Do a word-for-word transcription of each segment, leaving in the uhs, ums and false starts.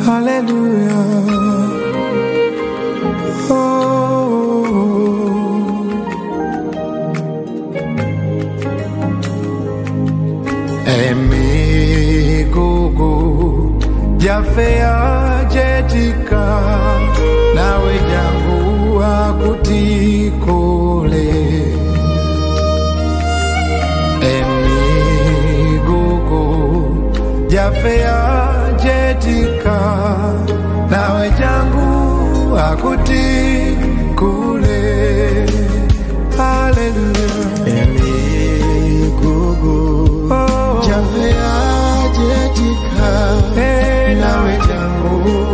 Hallelujah. Oh, emi gugu jafea jetika nawe jangu akutikole. Emi gugu jafea jetika nawe jangu akutikole. Hallelujah. Emi gugu oh. Jafea jetika hey, nawe jangu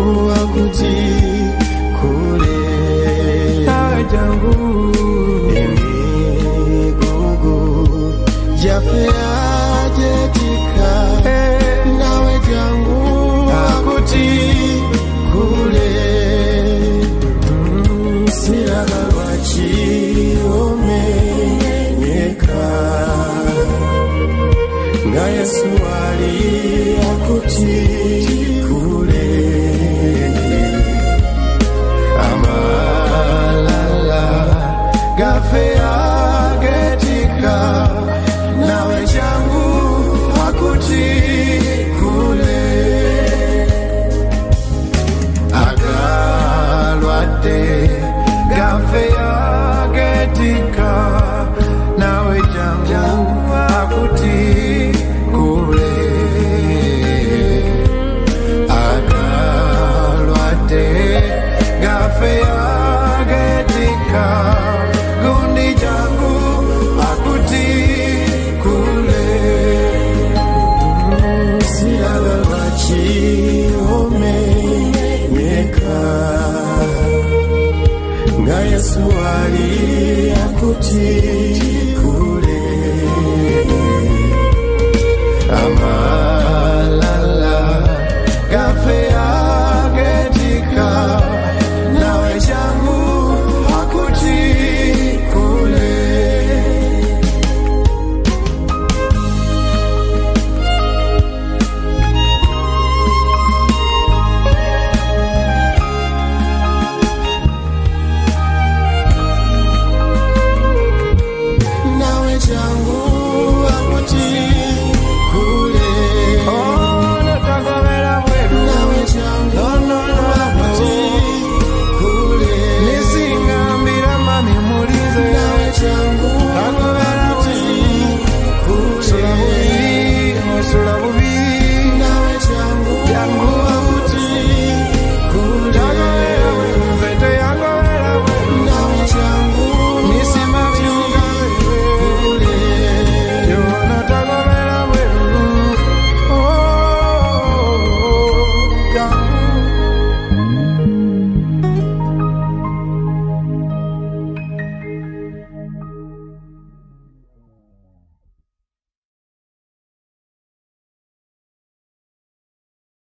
akutikole. Nawe jangu Emi gugu jafea jetika hey, nawe jangu akutikole. mm, Siraga wachi omenyeka nga Yesu ali akutikule. amalala gafea getika nawe jangu akutikule. Agalwate gafea getika nawe jangu akutikule. Agalwate gafea getika gundi jangu akutikule. Siraga wachi omenyeka nga Yesu ali akutikule.